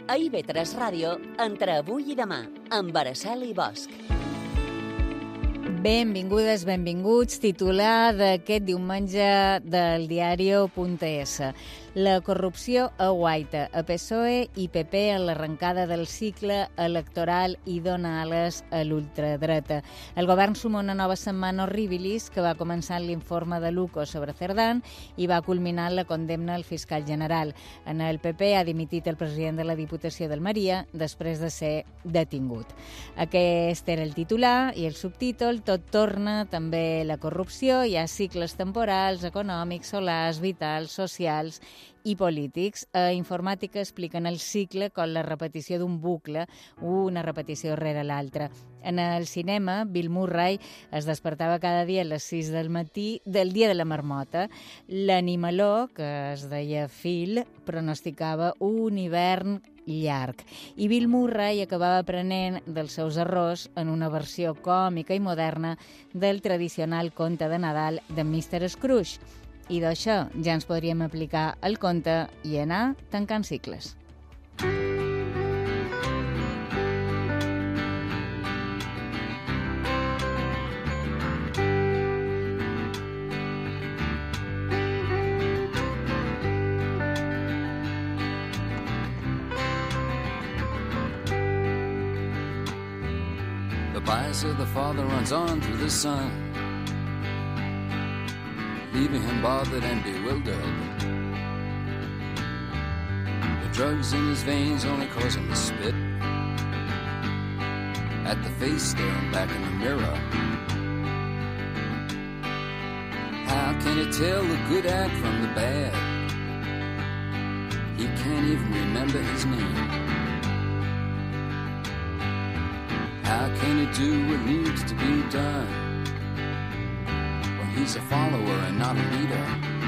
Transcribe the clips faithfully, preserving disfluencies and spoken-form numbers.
A I V tres Ràdio, entre avui i demà, amb Araceli Bosch. Benvingudes, benvinguts. Titular d'aquest diumenge del diario punt es. La corrupció aguaita a P S O E i P P en l'arrencada del cicle electoral i dona ales a l'ultradreta. El govern suma una nova setmana horribilis que va començar en l'informe de Luco sobre Cerdán i va culminar en la condemna al fiscal general. En el P P ha dimitit el president de la Diputació d'Almeria després de ser detingut. Aquest era el titular i el subtítol: tot torna, també la corrupció, hi ha cicles temporals, econòmics, solars, vitals, socials i polítics. A Informàtica expliquen el cicle com la repetició d'un bucle, una repetició rere l'altra. En el cinema, Bill Murray es despertava cada dia a les sis del matí del dia de la marmota. L'animaló, que es deia Phil, pronosticava un hivern llarg. I Bill Murray acabava aprenent dels seus errors en una versió còmica i moderna del tradicional conte de Nadal de mister Scrooge. I d'això ja ens podríem aplicar el conte i anar tancant cicles. The bias of the father runs on through the son, leaving him bothered and bewildered. The drugs in his veins only cause him to spit at the face staring back in the mirror. How can he tell the good act from the bad? He can't even remember his name. How can he do what needs to be done? He's a follower and not a leader.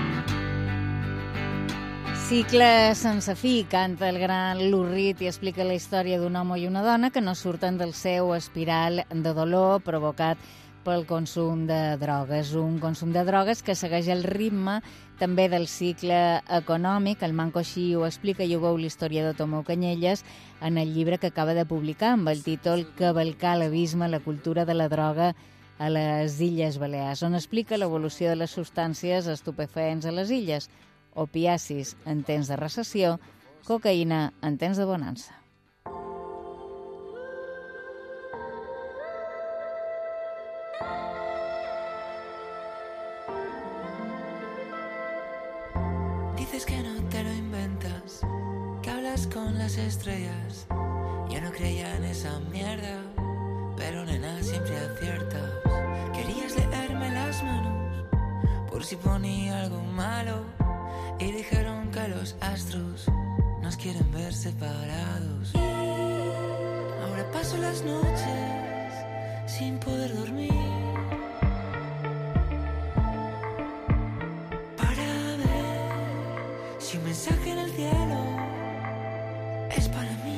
Cicle sense fi, canta el gran Lou Reed i explica la història d'un home i una dona que no surten del seu espiral de dolor provocat pel consum de drogues. Un consum de drogues que segueix el ritme també del cicle econòmic. El Manco així ho explica i ho veu l'historiador Tomeu Canyelles en el llibre que acaba de publicar amb el títol Cavalcar l'abisme, la cultura de la droga a les Illes Balears, on explica l'evolució de les substàncies estupefaents a les illes, opiacis en temps de recessió, cocaïna en temps de bonança. Dices que no te lo inventas, que hablas con las estrellas. Yo no creía en esa mierda, pero nena, siempre aciertas. Querías leerme las manos por si ponía algo malo y dijeron que los astros nos quieren ver separados. Ahora paso las noches sin poder dormir para ver si un mensaje en el cielo es para mí.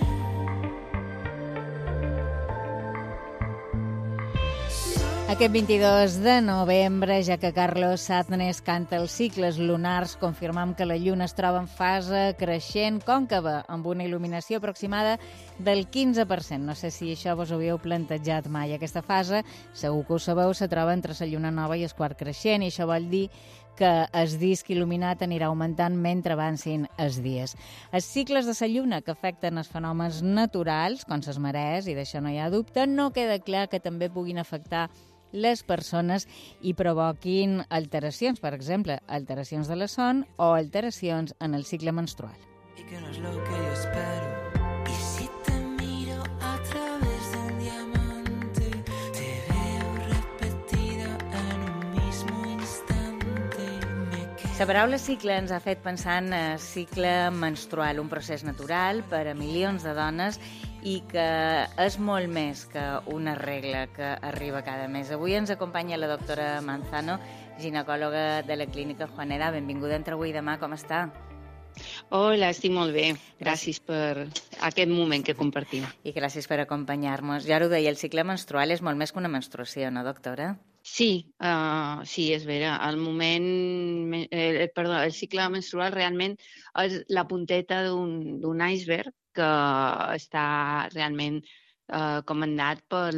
Aquest vint-i-dos de novembre, ja que Carlos Sadness canta els cicles lunars, confirmam que la Lluna es troba en fase creixent còncava, amb una il·luminació aproximada del quinze per cent. No sé si això vos ho havíeu plantejat mai. Aquesta fase, segur que ho sabeu, se troba entre la Lluna nova i el quart creixent, i això vol dir que el disc il·luminat anirà augmentant mentre avancin els dies. Els cicles de la Lluna que afecten els fenòmens naturals, com les marees, i d'això no hi ha dubte, no queda clar que també puguin afectar les persones i provoquin alteracions, per exemple, alteracions de la son o alteracions en el cicle menstrual. Y que no es lo que yo espero. Y si te miro a través de un diamante, te veo repetida en un mismo instante. Me La paraula cicle ens ha fet pensar en el cicle menstrual, un procés natural per a milions de dones i que és molt més que una regla que arriba cada mes. Avui ens acompanya la doctora Manzano, ginecòloga de la clínica Juanera. Benvinguda entre avui i demà, com està? Hola, estic molt bé. Gràcies per aquest moment que compartim. I gràcies per acompanyar-nos. Ja ho deia, el cicle menstrual és molt més que una menstruació, no, doctora? Sí, uh, sí, és vera. El moment, eh, perdó, el cicle menstrual realment és la punteta d'un iceberg que està realment uh, comandat pel,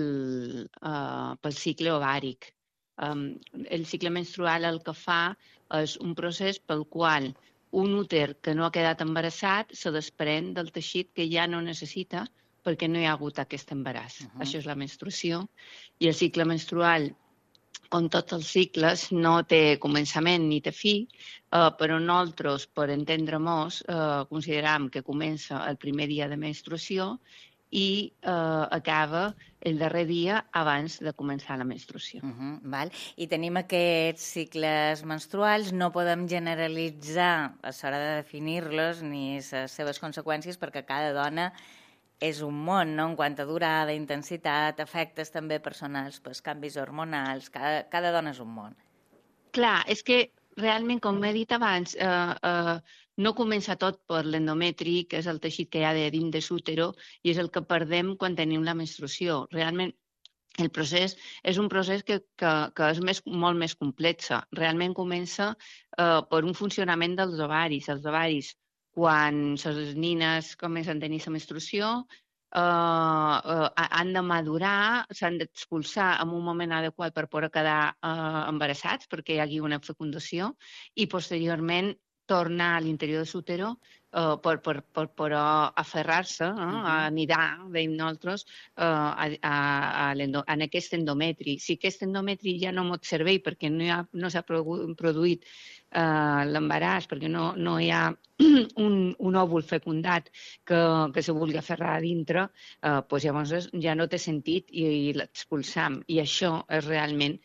uh, pel cicle ovàric. Um, el cicle menstrual el que fa és un procés pel qual un úter que no ha quedat embarassat se desprèn del teixit que ja no necessita perquè no hi ha hagut aquest embaràs. Uh -huh. Això és la menstruació. I el cicle menstrual, com tots els cicles, no té començament ni té fi, eh, però nosaltres, per entendre-nos, eh, consideram que comença el primer dia de menstruació i eh, acaba el darrer dia abans de començar la menstruació. Uh -huh, val. I tenim aquests cicles menstruals, no podem generalitzar a l'hora de definir-los ni les seves conseqüències perquè cada dona és un món, no?, en quant a durada, intensitat, efectes també personals, pues, canvis hormonals, cada, cada dona és un món. Clar, és que realment, com he dit abans, eh, eh, no comença tot per l'endometri, que és el teixit que hi ha de dins de l'útero, i és el que perdem quan tenim la menstruació. Realment, el procés és un procés que, que, que és més, molt més complex. Realment comença eh, per un funcionament dels ovaris. Els ovaris, quan les nines comencen a tenir la menstruació, eh, eh, han de madurar, s'han d'expulsar en un moment adequat per poder quedar eh, embarassats, perquè hi hagi una fecundació, i posteriorment tornar a l'interior de l'útero eh, per, per, per poder aferrar-se, eh, uh-huh. a anidar, veiem nosaltres, eh, a, a, a en aquest endometri. Si aquest endometri ja no mos serveix perquè no, ha, no s'ha produït Uh, l'embaràs, perquè no, no hi ha un, un òvul fecundat que, que se vulgui aferrar a dintre, uh, doncs llavors ja no té sentit i, i l'expulsam. I això és realment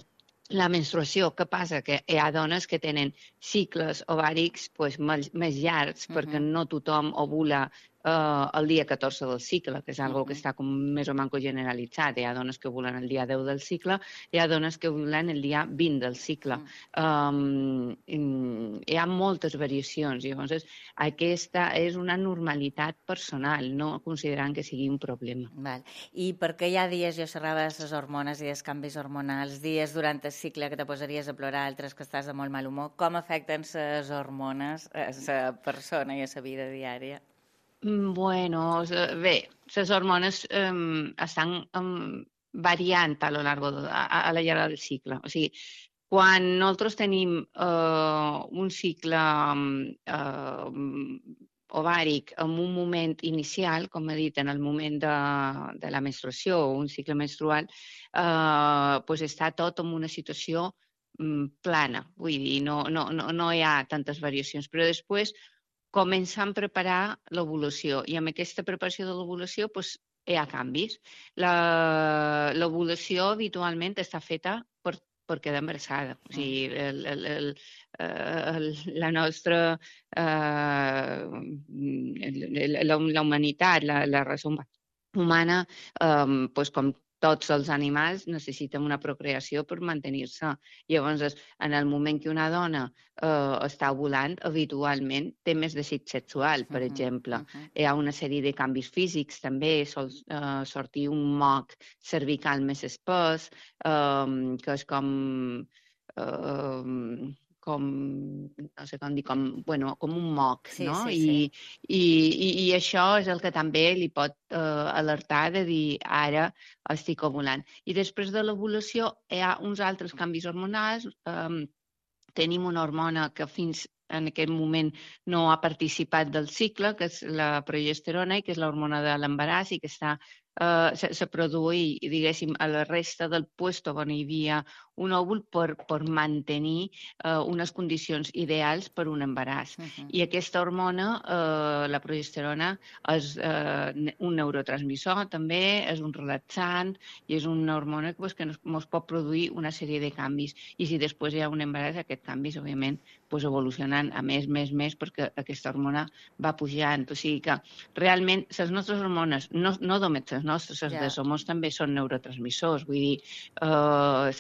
la menstruació. Què passa? Que hi ha dones que tenen cicles ovàrics pues, més, més llargs, uh-huh. perquè no tothom ovula Uh, el dia catorze del cicle, que és algo uh-huh. que està com més o manco generalitzat. Hi ha dones que ovulen el dia deu del cicle, hi ha dones que ovulen el dia vint del cicle. Uh-huh. Um, hi ha moltes variacions. Llavors, aquesta és una normalitat personal, no considerant que sigui un problema. Val. I per què hi ha dies, jo xerrava de les hormones i dels canvis hormonals, dies durant el cicle que te posaries a plorar, altres que estàs de molt mal humor, com afecten les hormones a la persona i a la vida diària? Bueno, bé, les hormones um, estan um, variant a lo largo de, a, a la llarga del cicle. O sigui, quan nosaltres tenim uh, un cicle uh, ovàric en un moment inicial, com he dit, en el moment de, de la menstruació o un cicle menstrual, uh, pues està tot en una situació um, plana. Vull dir, no, no, no, no hi ha tantes variacions. Però després començant a preparar l'ovulació. I amb aquesta preparació de l'ovulació pues, hi ha canvis. L'ovulació habitualment està feta per, per quedar embarassada. O sigui, el, el, el, el, la nostra... Eh, la, la humanitat, la, la raça humana, eh, pues, com tots els animals necessiten una procreació per mantenir-se. Llavors, en el moment que una dona eh, està ovulant, habitualment té més desig sexual, per uh-huh, exemple. Uh-huh. Hi ha una sèrie de canvis físics, també sol eh, sortir un moc cervical més espès, eh, que és com... Eh, com, no sé com dir, com, bueno, com un moc, sí, no? Sí, I, sí. I, i, I això és el que també li pot eh, alertar de dir ara estic ovulant. I després de l'ovulació hi ha uns altres canvis hormonals. Eh, tenim una hormona que fins en aquest moment no ha participat del cicle, que és la progesterona, i que és l'hormona de l'embaràs i que està Uh, se, se produeix, diguéssim, a la resta del puesto on hi havia un òvul per, per mantenir uh, unes condicions ideals per un embaràs. Uh-huh. I aquesta hormona, uh, la progesterona, és uh, un neurotransmissor també, és un relaxant i és una hormona pues, que ens pot produir una sèrie de canvis. I si després hi ha un embaràs, aquests canvis, òbviament, pues, evolucionen a més, més, més, perquè aquesta hormona va pujant. O sigui que realment les nostres hormones, no, no només les nostres, els yeah. dels hormones també són neurotransmissors. Vull dir, eh, la testosterona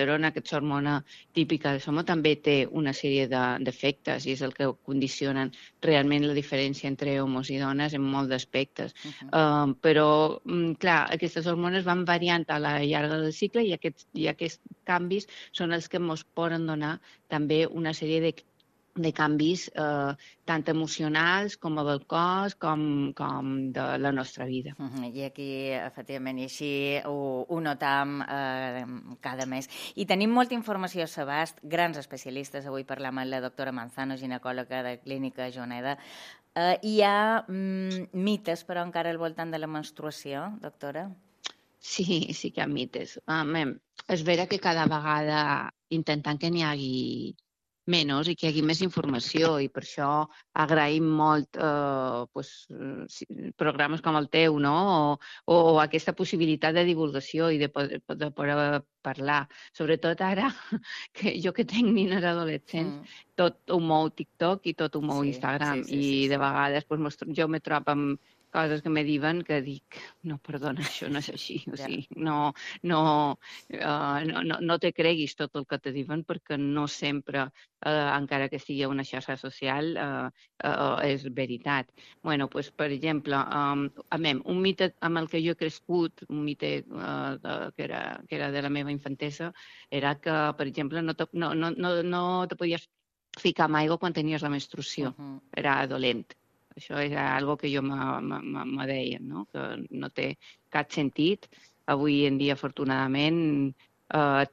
testosterona, aquesta hormona típica del home, també té una sèrie d'efectes i és el que condicionen realment la diferència entre homes i dones en molts d'aspectes. Uh -huh. uh, però, clar, aquestes hormones van variant a la llarga del cicle i aquests, i aquests canvis són els que ens poden donar també una sèrie de de canvis eh, tant emocionals com del cos com, com de la nostra vida. Uh -huh. I aquí, efectivament, i així ho, ho notam eh, cada mes. I tenim molta informació a s'abast, grans especialistes. Avui parlam amb la doctora Manzano, ginecòloga de Clínica Joneda. Eh, hi ha mm, mites, però, encara al voltant de la menstruació, doctora? Sí, sí que hi ha mites. Um, és vera que cada vegada intentant que n'hi hagi menys i que hi hagi més informació i per això agraïm molt eh, pues, programes com el teu, no? o, o aquesta possibilitat de divulgació i de poder, de poder parlar. Sobretot ara, que jo que tenc nines adolescents, mm. tot ho mou TikTok i tot ho mou sí, Instagram sí, sí, i sí, de sí. vegades pues, jo me trobo amb coses que me diuen que dic, no, perdona, això no és així. O sigui, no, no, uh, no, no, no te creguis tot el que te diuen perquè no sempre, uh, encara que sigui una xarxa social, uh, uh, és veritat. Bueno, pues, per exemple, um, amem, un mite amb el que jo he crescut, un mite uh, de, que, era, que era de la meva infantesa, era que, per exemple, no te, no, no, no, no te podies ficar amb aigua quan tenies la menstruació. Uh -huh. Era dolent. Això era algo que jo me deien, no? Que no té cap sentit. Avui en dia, afortunadament, eh,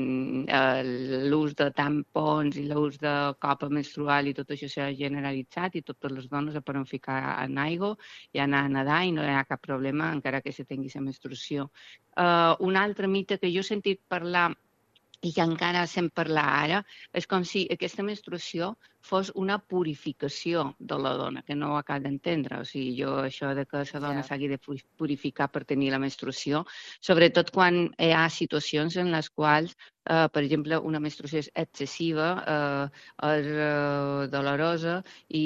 l'ús de tampons i l'ús de copa menstrual i tot això s'ha generalitzat i totes les dones es poden ficar en aigua i anar a nedar i no hi ha cap problema encara que se tingui la menstruació. Eh, un altre mite que jo he sentit parlar i que encara se'n parla ara, és com si aquesta menstruació fos una purificació de la dona, que no ho acabo d'entendre. O sigui, jo això de que la dona s'hagi de purificar per tenir la menstruació, sobretot quan hi ha situacions en les quals, eh, per exemple, una menstruació és excessiva, eh, és eh, dolorosa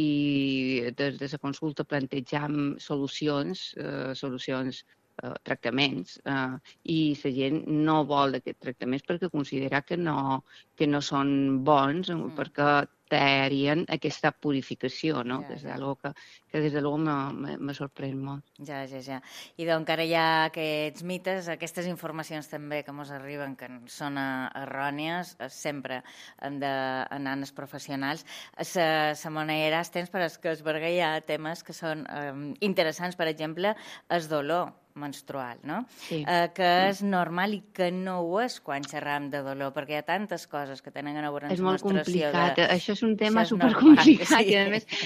i des de la consulta plantejam solucions, eh, solucions Uh, tractaments uh, i la gent no vol aquests tractaments perquè considera que no, que no són bons mm. perquè traurien aquesta purificació, no? Ja, que és ja. algo que, que des de luego me, me, me sorprèn molt. Ja, ja, ja. I doncs encara hi ha aquests mites, aquestes informacions també que ens arriben que són errònies, sempre han d'anar els professionals. La Monellera es temps, però és que es verga hi ha temes que són eh, interessants, per exemple, el dolor menstrual, no? Sí. Eh, que és normal i que no ho és quan xerram de dolor, perquè hi ha tantes coses que tenen a veure amb és molt complicat, de... això és un tema supercomplicat sí. i a més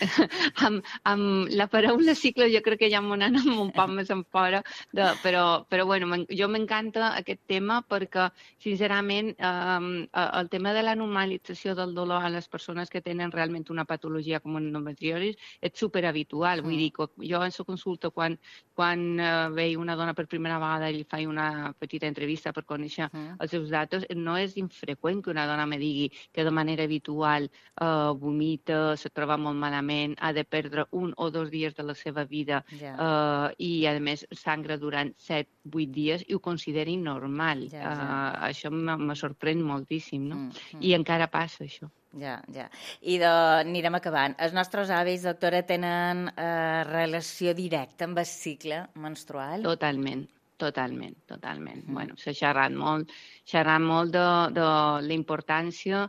amb, amb la paraula cicle jo crec que ja m'ho anem un poc més en fora, de, però, però bueno, jo m'encanta aquest tema perquè sincerament eh, el tema de la normalització del dolor a les persones que tenen realment una patologia com un endometriosi és superhabitual, vull mm. dir que jo en la consulta quan, quan eh, veig una dona per primera vegada i li faig una petita entrevista per conèixer mm. els seus datos, no és infreqüent que una dona me digui que de manera habitual eh, vomita, se troba molt malament, ha de perdre un o dos dies de la seva vida yeah. eh, i, a més, sangra durant set vuit dies i ho consideri normal. Yeah, yeah. Uh, això me sorprèn moltíssim, no? Mm, mm. I encara passa, això. Ja, ja. I anirem acabant. Els nostres avis, doctora, tenen eh, relació directa amb el cicle menstrual? Totalment, totalment, totalment. Mm. Bueno, s'ha xerrat molt, xerrat molt de, de la importància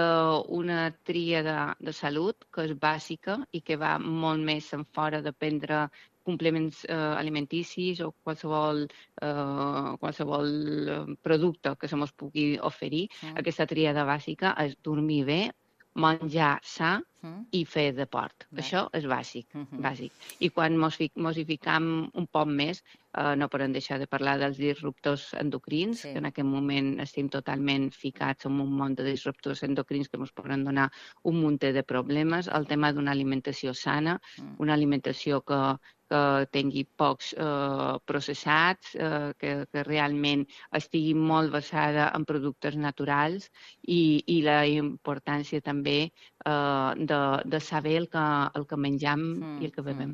d'una tríada de salut que és bàsica i que va molt més en fora de prendre complements eh, alimenticis o qualsevol, eh, qualsevol producte que se mos pugui oferir. Mm. Aquesta tríada bàsica és dormir bé, menjar sa mm. i fer deport. Bé. Això és bàsic, mm-hmm. bàsic. I quan mos, fi, mos hi ficam un poc més, eh, no podem deixar de parlar dels disruptors endocrins, sí. que en aquest moment estem totalment ficats en un munt de disruptors endocrins que ens poden donar un munt de problemes. El tema d'una alimentació sana, mm. una alimentació que que tingui pocs eh, processats, eh, que, que realment estigui molt basada en productes naturals i, i la importància també eh, de, de saber el que, el que menjam mm, i el que bevem. Mm.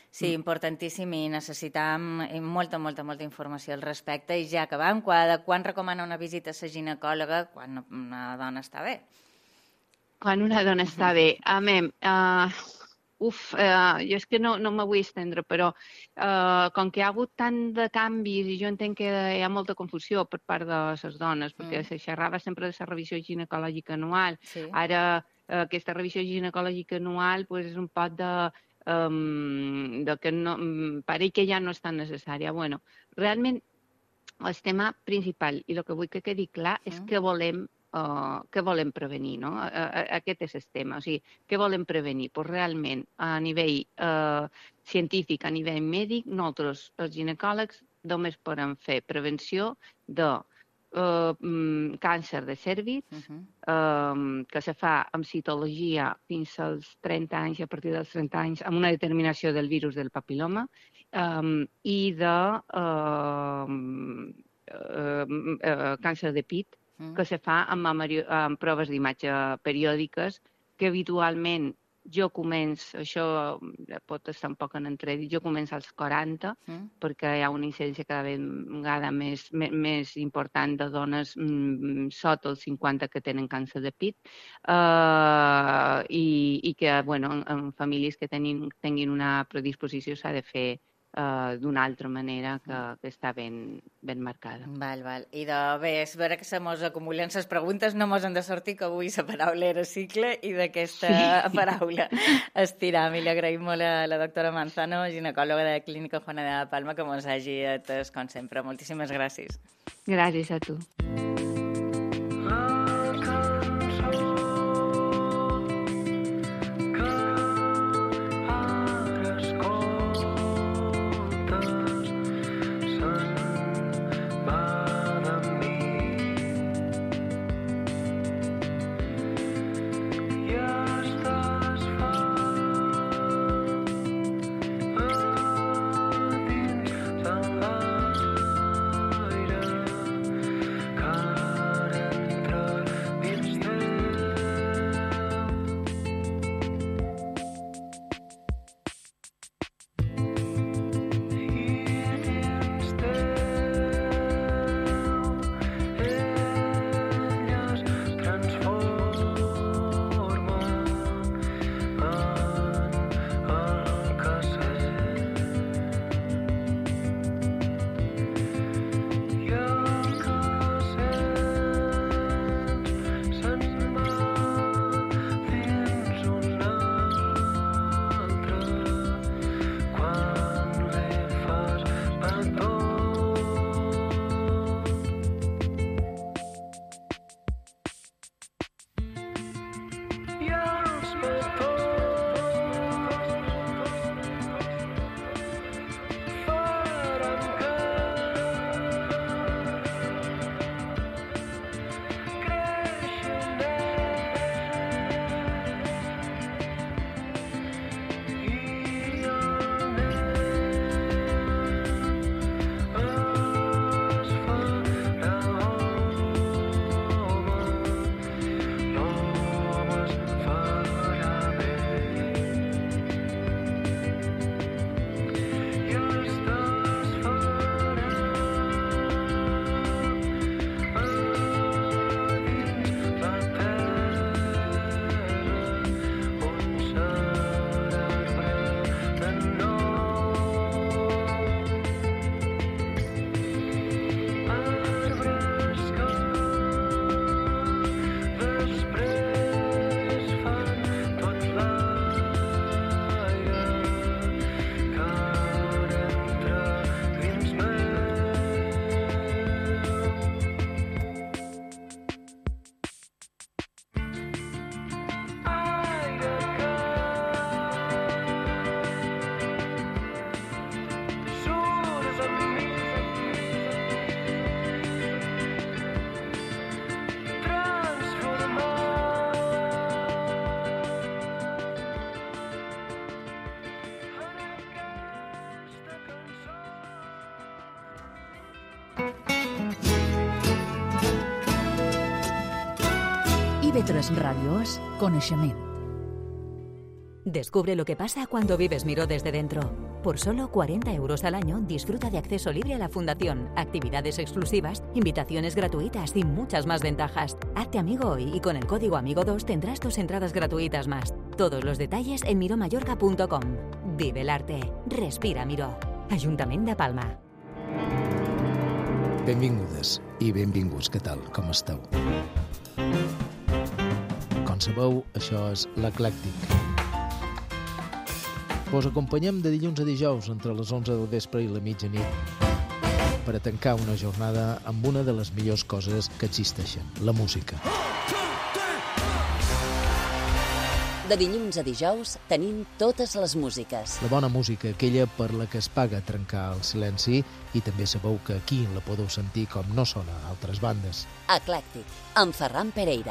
Sí, importantíssim i necessitam molta, molta, molta informació al respecte. I ja acabam, quan, quan recomana una visita a la ginecòloga quan una dona està bé? Quan una dona està bé. Amem, uh, uf, uh, jo és que no, no me vull estendre, però uh, com que hi ha hagut tant de canvis i jo entenc que hi ha molta confusió per part de les dones, perquè mm. se xerrava sempre de la revisió ginecològica anual. Sí. Ara uh, aquesta revisió ginecològica anual pues, és un pot de... Um, de que no, pareix que ja no és tan necessària. Bueno, realment el tema principal i el que vull que quedi clar és que volem, uh, que volem prevenir, no? Uh, aquest és el tema, o sigui, què volem prevenir? Pues realment, a nivell uh, científic, a nivell mèdic, nosaltres, els ginecòlegs, només podem fer prevenció de Uh, um, càncer de cervix, uh-huh. um, que se fa amb citologia fins als trenta anys i a partir dels trenta anys amb una determinació del virus del papiloma, um, i de uh, uh, uh, càncer de pit, uh-huh. que se fa amb, amb proves d'imatge periòdiques, que habitualment jo començo, això pot estar un poc en entredit, jo començo als quaranta, mm. perquè hi ha una incidència cada vegada més, més, més important de dones mm, sota els cinquanta que tenen càncer de pit, uh, i, i que, bueno, en, en famílies que tenin, tinguin una predisposició s'ha de fer Uh, d'una altra manera que, que està ben, ben marcada. Val, val. I de, bé, és vera que se mos acumulen les preguntes, no mos han de sortir que avui la paraula era cicle i d'aquesta sí. paraula estiram. I li agraïm molt a la doctora Manzano, ginecòloga de la Clínica Juana de Palma, que mos hagi atès, com sempre. Moltíssimes gràcies. Gràcies a tu. I V tres Radio es coneixement. Descubre lo que pasa cuando vives Miró desde dentro. Por solo cuarenta euros al año disfruta de acceso libre a la fundación, actividades exclusivas, invitaciones gratuitas y muchas más ventajas. Hazte amigo hoy y con el código amigo dos tendrás dos entradas gratuitas más. Todos los detalles en miró mallorca punto com. Vive el arte. Respira Miró. Ajuntament de Palma. Benvingudes i benvinguts. Què tal? Com esteu? Com sabeu, això és l'Eclèctic. Vos acompanyem de dilluns a dijous entre les onze del vespre i la mitjanit per a tancar una jornada amb una de les millors coses que existeixen, la música. De dilluns a dijous tenim totes les músiques. La bona música, aquella per la que es paga trencar el silenci, i també sabeu que aquí la podeu sentir com no sona a altres bandes. Eclèctic, amb Ferran Pereira.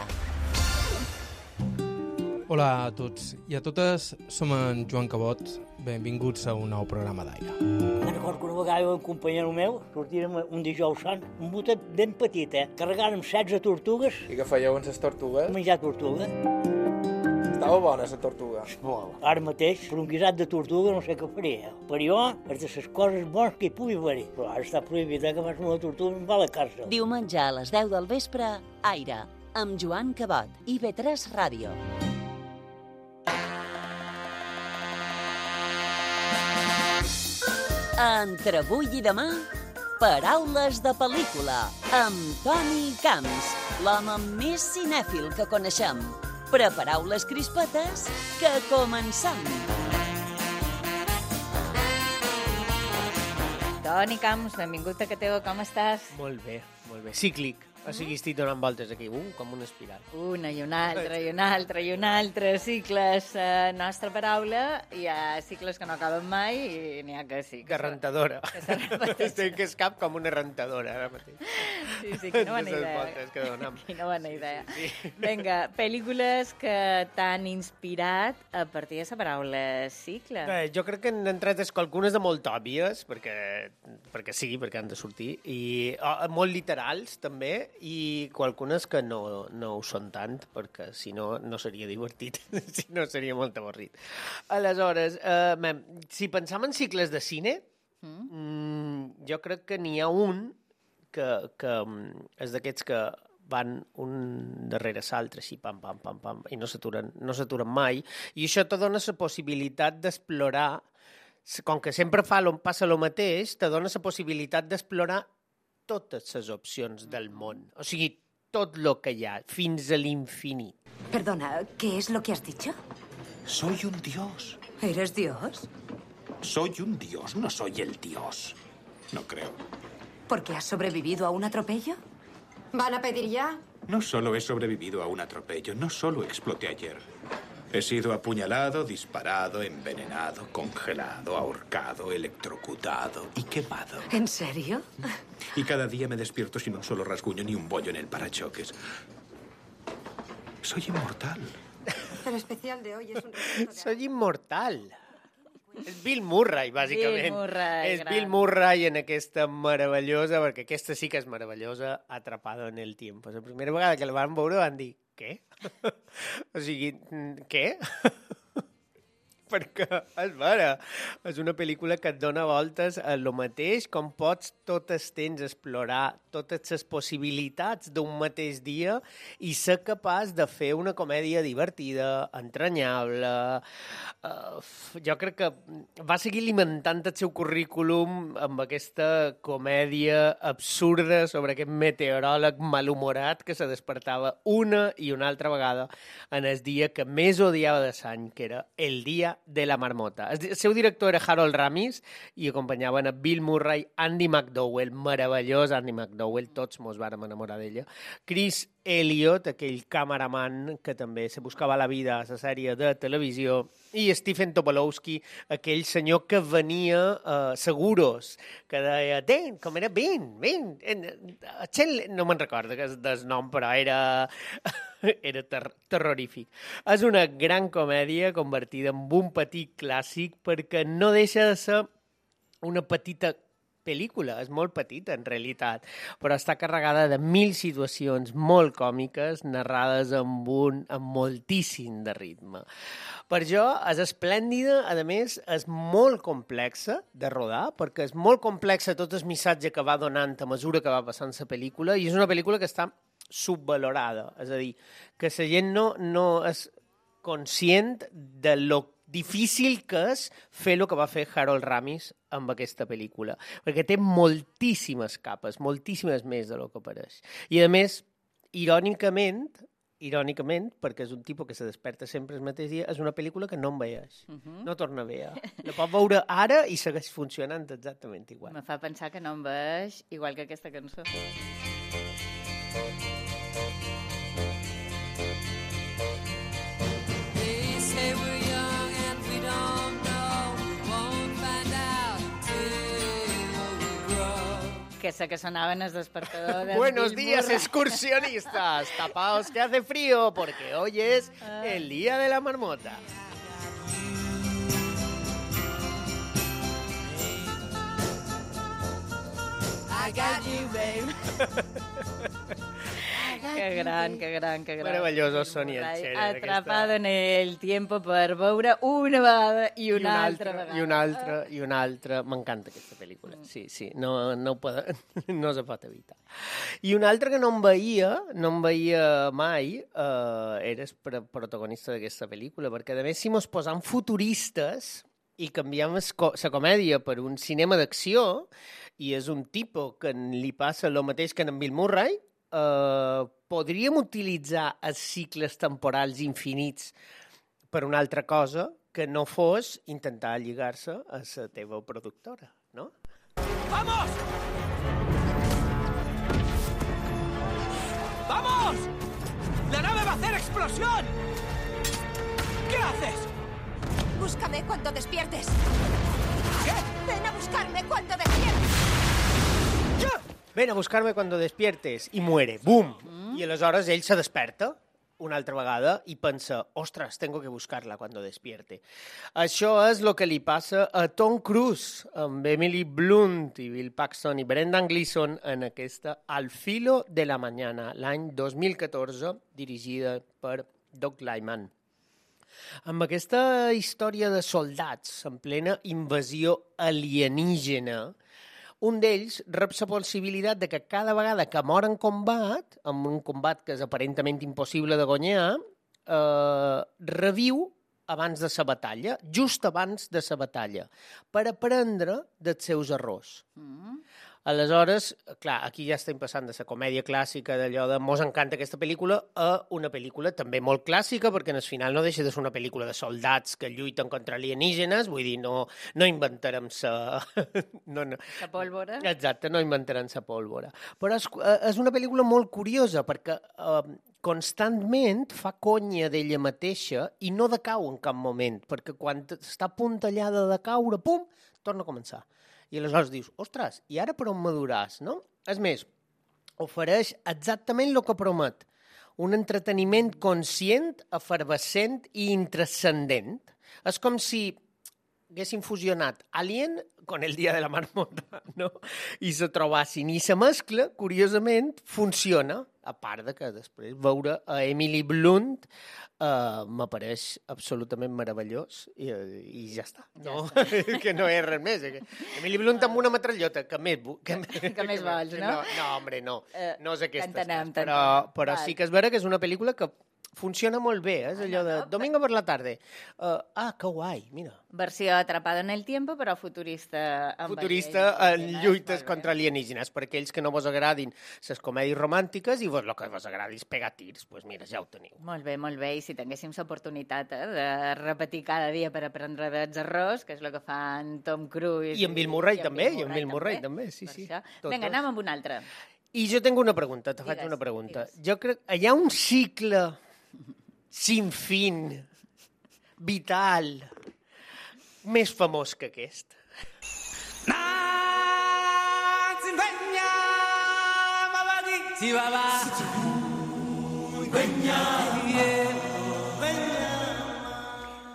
Hola a tots i a totes, som en Joan Cabot, benvinguts a un nou programa d'Aire. Me'n recordo que una vegada un companyero meu sortírem un dijous sant, un botet ben petit, eh? Carregàrem setze tortugues. I què fèieu amb les tortugues? Menjar tortuga. Estava bona, la tortuga. Molt. Ara mateix, per un guisat de tortuga no sé què faria. Per jo, és de les coses bones que hi pugui haver. Però ara està prohibit, eh, que fas una tortuga i em va a la càrcel. Diumenge a les deu del vespre, Aire, amb Joan Cabot, i be tres Ràdio. Entre avui i demà, paraules de pel·lícula, amb Toni Camps, l'home més cinèfil que coneixem. Prepareu les crispetes, que comencem! Toni Camps, benvingut a Cateo, com estàs? Molt bé, molt bé. Cíclic. O sigui, estic donant voltes aquí, uh, com una espiral. Una i una altra, i una altra, i una altra. Cicles, eh, nostra paraula, hi ha cicles que no acaben mai i n'hi ha que sí. Que rentadora. Que se repeteixen. Estic que es cap com una rentadora, ara mateix. Sí, sí, quina bona De les idea. voltes que donem. Quina bona idea. Sí, sí. Vinga, pel·lícules que t'han inspirat a partir de la paraula cicle. Bé, jo crec que han entrat algunes de molt òbvies, perquè, perquè sí, perquè han de sortir, i oh, molt literals, també, i qualcunes que no, no ho són tant, perquè si no, no seria divertit, si no seria molt avorrit. Aleshores, eh, si pensam en cicles de cine, mm. Mm, jo crec que n'hi ha un que, que és d'aquests que van un darrere l'altre, així, pam, pam, pam, pam, i no s'aturen, no s'aturen mai, i això te dona la possibilitat d'explorar, com que sempre fa lo, passa el mateix, te dona la possibilitat d'explorar totes les opcions del món. O sigui, tot el que hi ha, fins a l'infinit. Perdona, ¿qué es lo que has dicho? Soy un dios. ¿Eres Dios? Soy un dios, no soy el dios. No creo. ¿Por qué has sobrevivido a un atropello? ¿Van a pedir ya? No solo he sobrevivido a un atropello, no solo exploté ayer. He sido apuñalado, disparado, envenenado, congelado, ahorcado, electrocutado y quemado. ¿En serio? Y cada día me despierto sin un solo rasguño ni un bollo en el parachoques. Soy inmortal. El especial de hoy es un recuerdo de... Soy inmortal. És Bill Murray, bàsicament. Bill Murray, és gran. Bill Murray en aquesta meravellosa, perquè aquesta sí que és meravellosa, Atrapado en el tiempo. La primera vegada que la van veure van dir, què? O sigui, què? Perquè, és vera, és una pel·lícula que et dona voltes a lo mateix, com pots tot el temps explorar totes les possibilitats d'un mateix dia i ser capaç de fer una comèdia divertida, entranyable. Uh, jo crec que va seguir alimentant el seu currículum amb aquesta comèdia absurda sobre aquest meteoròleg malhumorat que se despertava una i una altra vegada en el dia que més odiava de l'any, que era el dia de la marmota. El seu director era Harold Ramis i acompanyaven a Bill Murray, Andy McDowell, meravellós Andy McDowell, tots mos vàrem enamorar d'ella, Chris Elliott, aquell cameraman que també se buscava la vida a la sèrie de televisió, i Stephen Tobolowsky, aquell senyor que venia uh, seguros, que deia, den, com era, ben, ben, no me'n recordo que és del nom, però era, era ter terrorífic. És una gran comèdia convertida en un petit clàssic perquè no deixa de ser una petita pel·lícula, és molt petita en realitat, però està carregada de mil situacions molt còmiques, narrades amb, un, amb moltíssim de ritme. Per jo és esplèndida, a més, és molt complexa de rodar, perquè és molt complexa tot el missatge que va donant a mesura que va passant la pel·lícula, i és una pel·lícula que està subvalorada, és a dir, que la gent no, no és conscient de lo difícil que és fer el que va fer Harold Ramis amb aquesta pel·lícula, perquè té moltíssimes capes, moltíssimes més de lo que pareix. I, a més, irònicament, irònicament, perquè és un tipus que se desperta sempre el mateix dia, és una pel·lícula que no envelleix, uh-huh. no torna a veure. La pot veure ara i segueix funcionant exactament igual. Me fa pensar que no envelleix igual que aquesta cançó. Que sé que sonaven el despertador de Buenos Bill días, Murray. excursionistas. Tapaos que hace frío, porque hoy es el día de la marmota. I got you, babe. Que gran, que gran, que gran. Meravelloso, Sonia Txere. Atrapado en el tiempo per veure una vegada i una, una altra, altra vegada. I una altra, i una altra. M'encanta aquesta pel·lícula. Sí, sí, no, no, pot, no se pot evitar. I una altra que no em veia, no em veia mai, eh, eres protagonista d'aquesta pel·lícula, perquè a més si mos posam futuristes i canviem la comèdia per un cinema d'acció, i és un tipus que li passa el mateix que en Bill Murray, Uh, podríem utilitzar els cicles temporals infinits per una altra cosa que no fos intentar lligar-se a la teva productora, no? ¡Vamos! ¡Vamos! ¡La nave va a hacer explosión! ¿Qué haces? Búscame cuando despiertes. ¿Qué? Ven a buscarme cuando despiertes. ¿Qué? Ven a buscar-me quan despiertes, i muere, bum! Mm. I aleshores ell se desperta una altra vegada i pensa, ostres, tengo que buscar-la quan despierte. Això és el que li passa a Tom Cruise, amb Emily Blunt i Bill Paxton i Brendan Gleeson en aquesta Al filo de la mañana, l'any dos mil catorze, dirigida per Doug Liman. Amb aquesta història de soldats en plena invasió alienígena, un d'ells rep la possibilitat de que cada vegada que mor en combat, en un combat que és aparentment impossible de guanyar, eh, reviu abans de la batalla, just abans de la batalla, per aprendre dels seus errors. Mm. Aleshores, clar, aquí ja estem passant de la comèdia clàssica d'allò de mos encanta aquesta pel·lícula a una pel·lícula també molt clàssica, perquè en el final no deixa de ser una pel·lícula de soldats que lluiten contra alienígenes, vull dir, no, no inventarem sa... no, no. La pólvora. Exacte, no inventarem sa pólvora. Però és, és una pel·lícula molt curiosa, perquè eh, constantment fa conya d'ella mateixa i no decau en cap moment, perquè quan està apuntallada de caure, pum, torna a començar. I aleshores dius, ostres, i ara per on maduràs, no? És més, ofereix exactament el que promet. Un entreteniment conscient, efervescent i intrascendent. És com si haguessin fusionat Alien con el Día de la Marmota, no? I se trobassin. I la mescla, curiosament, funciona, a part de que després veure a Emily Blunt uh, m'apareix absolutament meravellós i, i ja està. No, ja està. Que no és res més. Que... Emily Blunt amb una metrallota, que més... Que, que, que més vols, no? No, no, hombre, no. No és aquesta. T'entenem, t'entenem. Però, però sí que és vera que és una pel·lícula que funciona molt bé, eh? És allò de domingo per la tarda. Uh, ah, que guai, mira. Versió atrapada en el tiempo, però futurista. Futurista en lluites contra alienígenes. Per aquells que no vos agradin les comèdies romàntiques i vos el que vos agradi és pegar tirs, doncs pues mira, ja ho teniu. Molt bé, molt bé. I si tinguéssim l'oportunitat eh, de repetir cada dia per aprendre dels errors, que és el que fan Tom Cruise... I en Bill Murray també, i en Bill Murray també, sí, sí. Vinga, anem amb una altra. I jo tinc una pregunta, te faig una pregunta. Jo crec, hi ha un cicle sin fin, vital, més famós que aquest.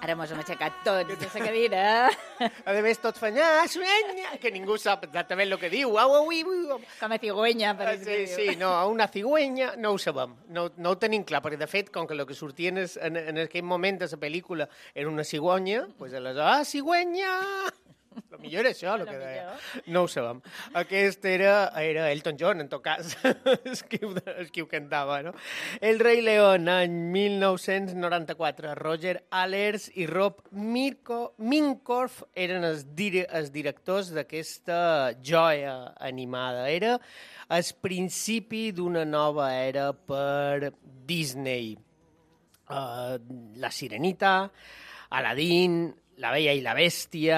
Ara mos hem aixecat tots de la cadira. A més, tots fan, ah, sueña, que ningú sap exactament el que diu. Au, au, au. Com a cigüenya, per Sí, sí, no, una cigüenya no ho sabem, no, no ho tenim clar, perquè de fet, com que el que sortia en, es, en, en aquell moment de la pel·lícula era una cigüenya, doncs pues aleshores, ah, cigüenya! El millor era això, el que deia. No ho sabem. Aquest era, era Elton John, en tot cas, el qui, el qui ho cantava, no? El Rei León, any mil nou-cents noranta-quatre. Roger Allers i Rob Mirko, Minkoff eren els, dire, els directors d'aquesta joia animada. Era el principi d'una nova era per Disney. Uh, la Sirenita, Aladdin, La Bella i la Bèstia...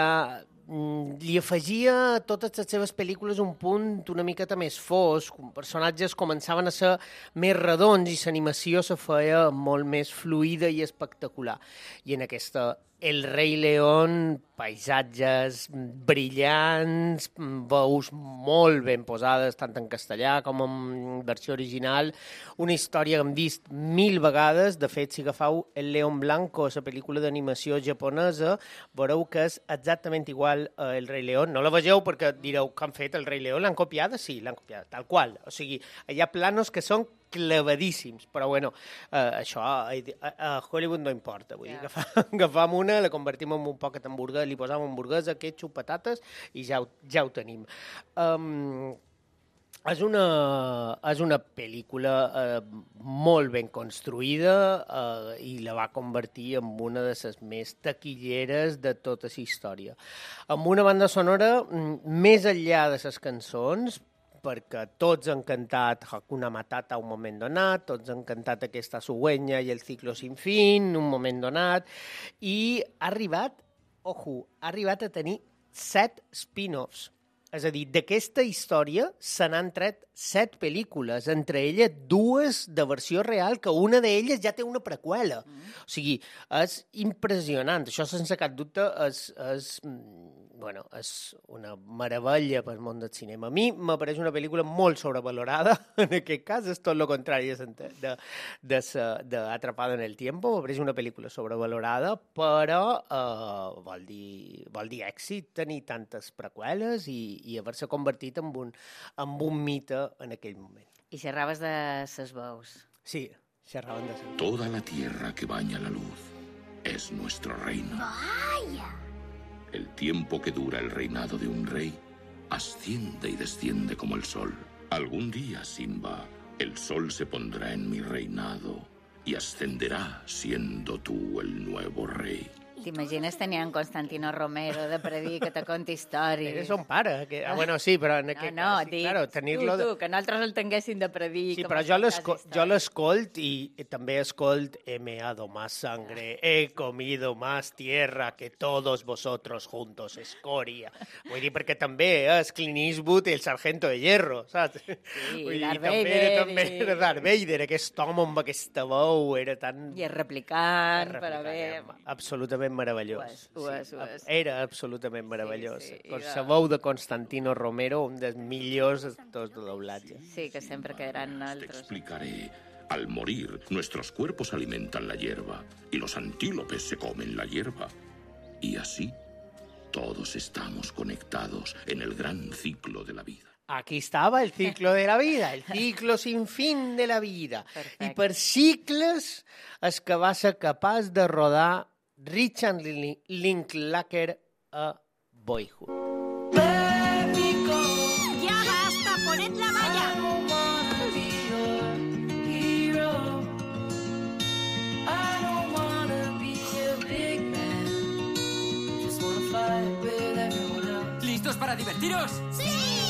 li afegia a totes les seves pel·lícules un punt una miqueta més fosc, personatges començaven a ser més redons i l'animació se feia molt més fluida i espectacular. I en aquesta El Rei León, paisatges brillants, veus molt ben posades, tant en castellà com en versió original, una història que hem vist mil vegades. De fet, si agafeu El León Blanco, la pel·lícula d'animació japonesa, veureu que és exactament igual a El Rei León. No la vegeu perquè direu que han fet El Rei León, l'han copiada? Sí, l'han copiada, tal qual. O sigui, hi ha planos que són clavadíssims, però bueno, eh, això a, a Hollywood no importa, vull yeah. dir, agafam, agafam una, la convertim en un poquet hamburguesa, li posam hamburguesa, ketchup, patates, i ja ho, ja ho tenim. Um, és, una, és una pel·lícula eh, molt ben construïda eh, i la va convertir en una de les més taquilleres de tota la història. Amb una banda sonora més enllà de les cançons, perquè tots han cantat Hakuna Matata un moment donat, tots han cantat aquesta Sueña i el Ciclo Sin Fin un moment donat, i ha arribat, ojo, ha arribat a tenir set spin-offs. És a dir, d'aquesta història se n'han tret set pel·lícules, entre elles dues de versió real, que una d'elles ja té una preqüela. Mm. O sigui, és impressionant. Això, sense cap dubte, és, és, bueno, és una meravella pel món del cinema. A mi m'apareix una pel·lícula molt sobrevalorada, en aquest cas és tot el contrari d'Atrapada en el Tiempo, m'apareix una pel·lícula sobrevalorada, però eh, vol, dir, vol dir èxit tenir tantes preqüeles i, i haver-se convertit en un, en un mite en aquell moment. I xerraves de ses veus. Sí, xerraven de ses veus. Toda la tierra que baña la luz es nuestro reino. ¡Vaya! El tiempo que dura el reinado de un rey asciende y desciende como el sol. Algún día, Simba, el sol se pondrá en mi reinado y ascenderá siendo tú el nuevo rey. T'imagines tenir en Constantino Romero de predir que te conti històries? Eres son pare. Que, ah, bueno, sí, però en aquest no, no, cas... Sí, dic, claro, tenir-lo... tu, tu, que nosaltres el tinguéssim de predir. Sí, però jo l'escolt i, i també escolt he meado más sangre, he comido más tierra que todos vosotros juntos, escoria. Vull dir, perquè també és Clint Eastwood i el Sargento de Hierro, saps? Sí, Vull dir, Darth també, Vader. També I... era Darth Vader, aquest home amb aquesta veu era tan... I és replicant, però bé... Absolutament meravellós. Ho és, ho és, ho és. Era absolutament meravellós. Sí, sí, Con la sa veu de Constantino Romero, un dels millors actors de doblatge. Sí, que sempre quedaran Te altres. explicaré. Al morir, nuestros cuerpos alimentan la hierba y los antílopes se comen la hierba. Y así, todos estamos conectados en el gran ciclo de la vida. Aquí estava el ciclo de la vida, el ciclo sin fin de la vida. Perfecte. I per cicles és que va ser capaç de rodar Richard Linklater a Boyhood. ¡Ya basta! ¡Poned la valla! ¿Listos para divertiros? ¡Sí!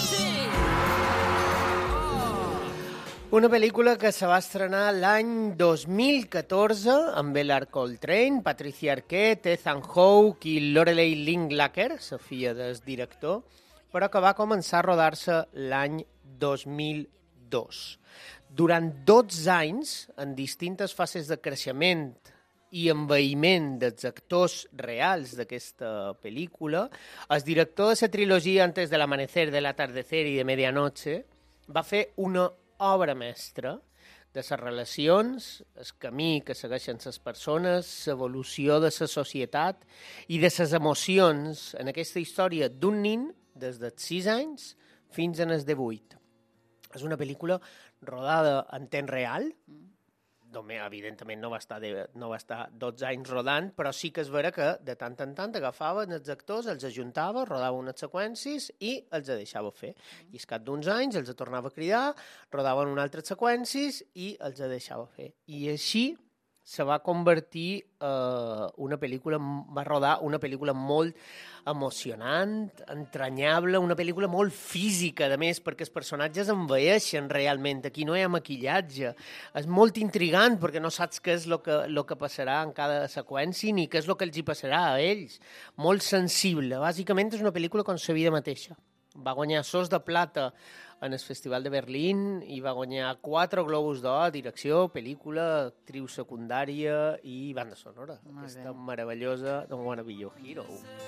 Una pel·lícula que se va estrenar l'any dos mil catorze amb Bella Coltrane, Patricia Arquette, Ethan Hawke i Lorelei Linklater, la filla del director, però que va començar a rodar-se l'any dos mil dos. Durant dotze anys, en distintes fases de creixement i envaïment dels actors reals d'aquesta pel·lícula, el director de la trilogia Antes del amanecer, del atardecer i de medianoche va fer una obra mestra de les relacions, el camí que segueixen les persones, l'evolució de la societat i de les emocions en aquesta història d'un nin des dels sis anys fins a els divuit. És una pel·lícula rodada en temps real, Només, evidentment no va, estar de, no va estar dotze anys rodant, però sí que és vera que de tant en tant agafaven els actors, els ajuntava, rodava unes seqüències i els deixava fer. I al cap d'uns anys els tornava a cridar, rodaven unes altres seqüències i els deixava fer. I així se va convertir eh, una pel·lícula, va rodar una pel·lícula molt emocionant, entranyable, una pel·lícula molt física, a més, perquè els personatges envelleixen realment. Aquí no hi ha maquillatge. És molt intrigant perquè no saps què és el que, lo que passarà en cada seqüència ni què és el que els hi passarà a ells. Molt sensible. Bàsicament és una pel·lícula com la vida mateixa. Va guanyar Sos de Plata en el Festival de Berlín i va guanyar quatre Globus d'Or, direcció, pel·lícula, actriu secundària i banda sonora. Molt Aquesta bé. Meravellosa Don't Wanna Be Your Hero.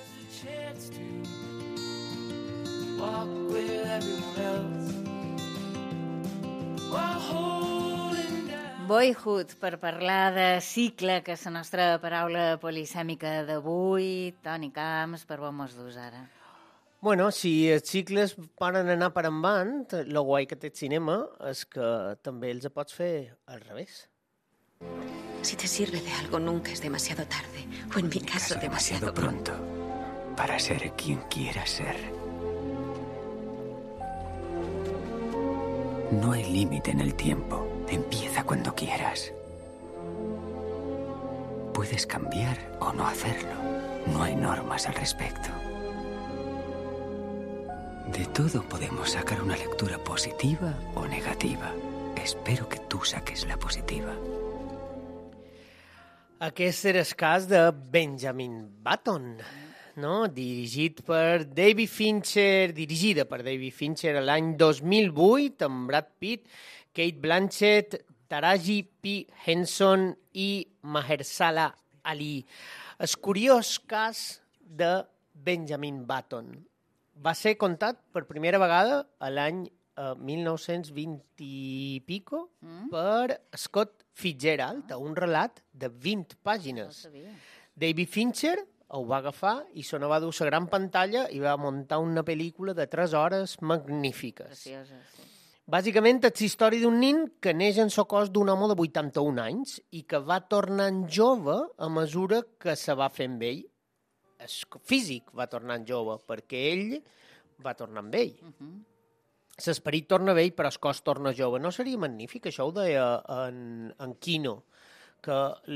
Boyhood, per parlar de cicle, que és la nostra paraula polisèmica d'avui. Toni Camps, per on mos dus ara? Bueno, si els cicles poden anar per endavant, el guai que té el cinema és que també els pots fer al revés. Si te sirve de algo, nunca es demasiado tarde. O en mi caso, caso demasiado, demasiado pronto. Para ser quien quieras ser. No hay límite en el tiempo. Empieza cuando quieras. Puedes cambiar o no hacerlo. No hay normas al respecto. De todo podemos sacar una lectura positiva o negativa. Espero que tú saques la positiva. Aquest era el cas de Benjamin Button, no? Dirigit per David Fincher, dirigida per David Fincher l'any dos mil vuit, amb Brad Pitt, Kate Blanchett, Taraji P. Henson i Mahershala Ali. El curiós cas de Benjamin Button va ser contat per primera vegada a l'any eh, mil nou-cents vint i pico mm. per Scott Fitzgerald, a un relat de vint pàgines. No David Fincher ho va agafar i se n'ho va dur a la gran pantalla i va muntar una pel·lícula de tres hores magnífiques. Preciosa, sí. Bàsicament és la història d'un nin que neix en el cos d'un home de vuitanta-un anys i que va tornant jove a mesura que se va fent vell. El físic va tornant jove, perquè ell va tornant vell. Uh-huh. L'esperit torna vell, però el cos torna jove. No seria magnífic? Això ho deia en, en Quino, que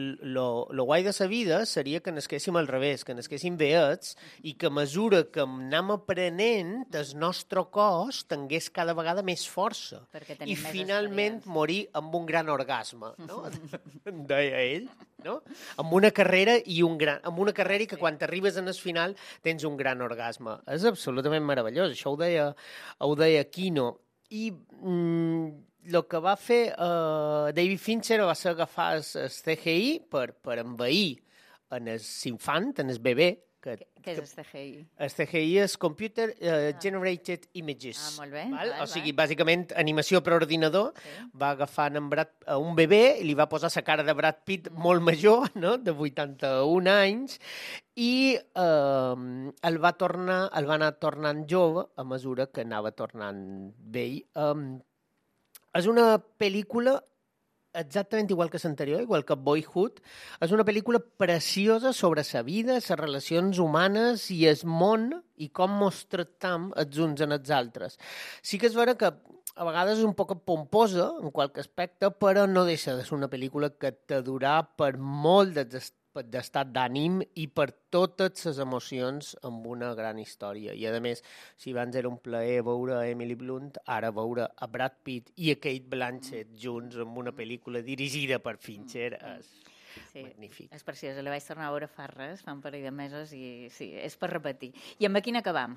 lo guai de la vida seria que nasquéssim al revés, que nasquéssim veiets i que a mesura que anem aprenent, el nostre cos tingués cada vegada més força. I finalment morir amb un gran orgasme, no? Deia ell. No? Amb una carrera i un gran, amb una carrera i que quan t'arribes en el final tens un gran orgasme. És absolutament meravellós. Això ho deia, ho deia Quino. I mm, el que va fer uh, David Fincher va ser agafar el C G I per, per envair en el infant, en el bebè. Que, Què és el C G I? El C G I és Computer uh, Generated Images. Ah, molt bé. Val? Val, o sigui, val. bàsicament, animació per ordinador. Sí. Va agafar en Brad, a un bebè i li va posar la cara de Brad Pitt mm. molt major, no? De vuitanta-un anys, i eh, el va tornar, el va anar tornant jove a mesura que anava tornant vell. Um, és una pel·lícula exactament igual que l'anterior, igual que Boyhood. És una pel·lícula preciosa sobre la vida, les relacions humanes i el món i com mos tractam els uns en els altres. Sí que és vera que a vegades és un poc pomposa en qualque aspecte, però no deixa de ser una pel·lícula que t'adurà per molt d'estat d'ànim i per totes les emocions amb una gran història. I, a més, si abans era un plaer veure a Emily Blunt, ara veure a Brad Pitt i a Kate Blanchett junts amb una pel·lícula dirigida per Fincher és sí, magnífic. És preciós. La vaig tornar a veure fa res, fa un parell de mesos, i sí, és per repetir. I amb quin acabam?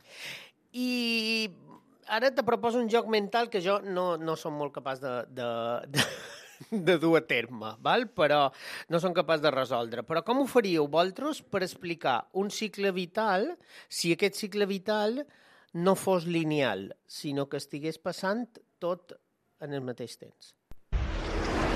I ara te proposo un joc mental que jo no, no som molt capaç de... de, de... de dur a terme, val? Però no són capaç de resoldre. Però com ho faríeu vosaltres per explicar un cicle vital si aquest cicle vital no fos lineal, sinó que estigués passant tot en el mateix temps?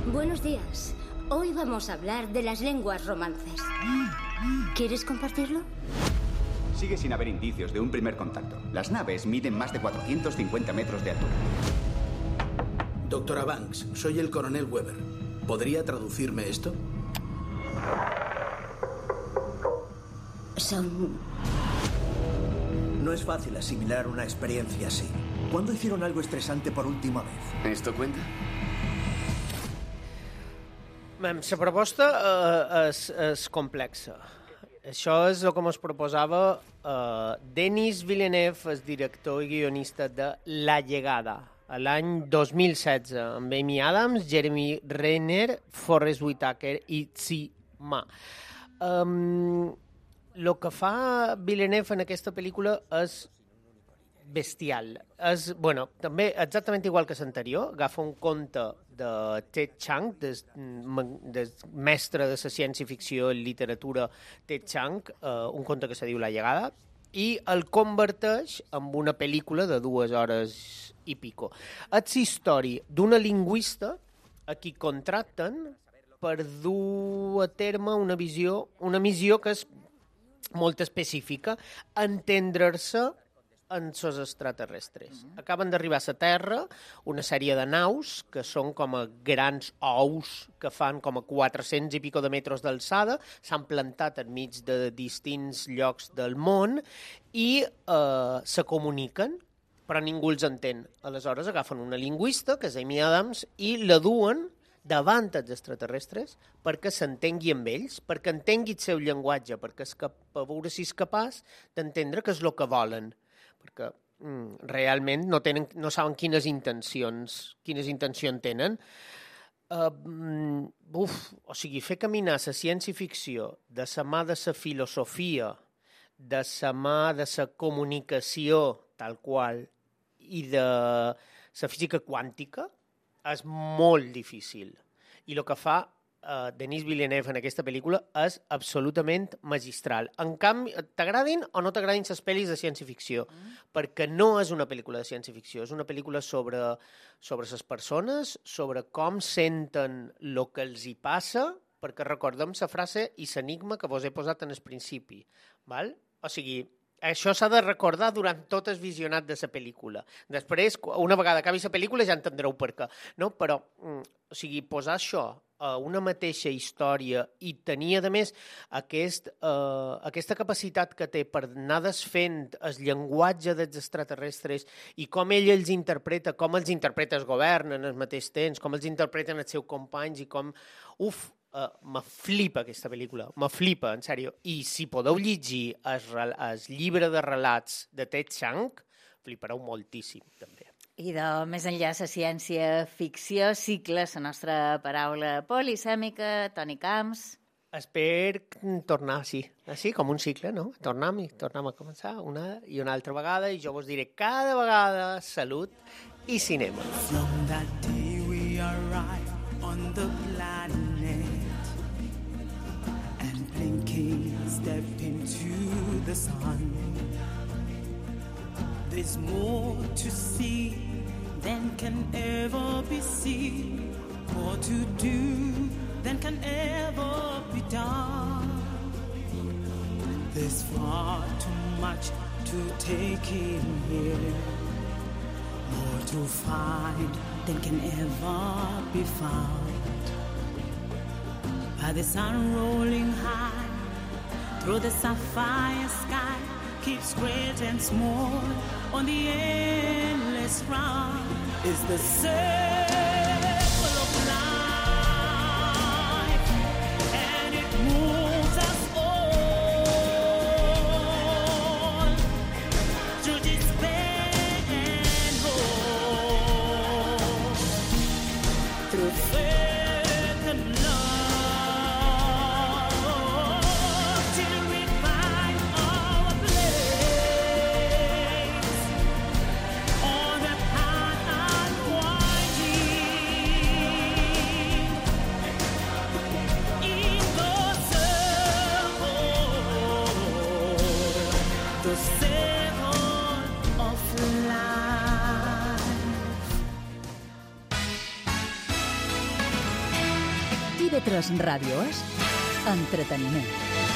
Buenos días. Hoy vamos a hablar de las lenguas romances. ¿Quieres compartirlo? Sigue sin haber indicios de un primer contacto. Las naves miden más de cuatrocientos cincuenta metros de altura. Doctora Banks, soy el coronel Weber. ¿Podría traducirme esto? Son... No es fácil asimilar una experiencia así. ¿Cuándo hicieron algo estresante por última vez? ¿Esto cuenta? La proposta eh, és, és complexa. Això és el que ens proposava eh, Denis Villeneuve, el director i guionista de La Llegada, a l'any dos mil setze, amb Amy Adams, Jeremy Renner, Forrest Whitaker i Tzi Ma. Um, el que fa Villeneuve en aquesta pel·lícula és bestial. És, bueno, també exactament igual que l'anterior, agafa un conte de Ted Chiang, del de mestre de la ciència-ficció en literatura Ted Chiang, eh, un conte que se diu La Llegada, i el converteix en una pel·lícula de dues hores i pico. És la història d'una lingüista a qui contracten per dur a terme una visió, una missió que és molt específica, entendre-se en els extraterrestres. Acaben d'arribar a la Terra una sèrie de naus que són com a grans ous que fan com a quatre-cents i pico de metres d'alçada, s'han plantat enmig de distints llocs del món i eh, se comuniquen, però ningú els entén. Aleshores agafen una lingüista, que és Amy Adams, i la duen davant els extraterrestres perquè s'entengui amb ells, perquè entengui el seu llenguatge, perquè és cap, per veure si és capaç d'entendre què és el que volen, perquè mm, realment no, tenen, no saben quines intencions, quines intencions tenen. Uh, mm, uf, o sigui, fer caminar la ciència-ficció de la mà de la filosofia, de la mà de la comunicació, tal qual, i de la física quàntica, és molt difícil. I el que fa uh, Denis Villeneuve en aquesta pel·lícula és absolutament magistral. En canvi, t'agradin o no t'agradin les pel·lis de ciència-ficció, mm. perquè no és una pel·lícula de ciència-ficció, és una pel·lícula sobre, sobre les persones, sobre com senten el que els hi passa, perquè recordem la frase i l'enigma que vos he posat en el principi. Val? O sigui, això s'ha de recordar durant tot el visionat de la pel·lícula. Després, una vegada acabi la pel·lícula, ja entendreu per què. No? Però, o sigui, posar això a una mateixa història i tenir, a més, aquest, uh, aquesta capacitat que té per anar desfent el llenguatge dels extraterrestres i com ell els interpreta, com els interpreta el govern en el mateix temps, com els interpreten els seus companys i com... Uf, Uh, me flipa aquesta pel·lícula, me flipa, en sèrio. I si podeu llegir el, el llibre de relats de Ted Chiang, flipareu moltíssim, també. I de més enllà la ciència-ficció, cicle, la nostra paraula polisèmica, Toni Camps. Espero tornar així, així com un cicle, no? Tornem i tornem a començar una i una altra vegada i jo vos diré cada vegada salut i cinema. From that day we arrive on the planet and blinking step into the sun. There's more to see than can ever be seen, more to do than can ever be done. There's far too much to take in here, more to find than can ever be found. By the sun rolling high through the sapphire sky, keeps great and small on the endless round is the circle of life, and it moves us all through despair and hope, through faith and love, till we find our place on the path unwinding. I V tres Ràdio és entreteniment.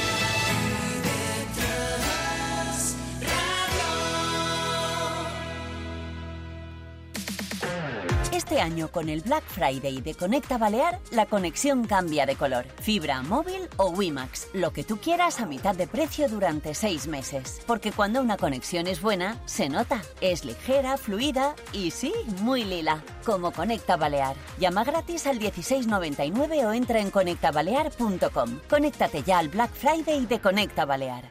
Este año, con el Black Friday de Conecta Balear, la conexión cambia de color. Fibra, móvil o WiMAX, lo que tú quieras a mitad de precio durante seis meses. Porque cuando una conexión es buena, se nota. Es ligera, fluida y sí, muy lila. Como Conecta Balear. Llama gratis al dieciséis noventa y nueve o entra en conecta balear punto com. Conéctate ya al Black Friday de Conecta Balear.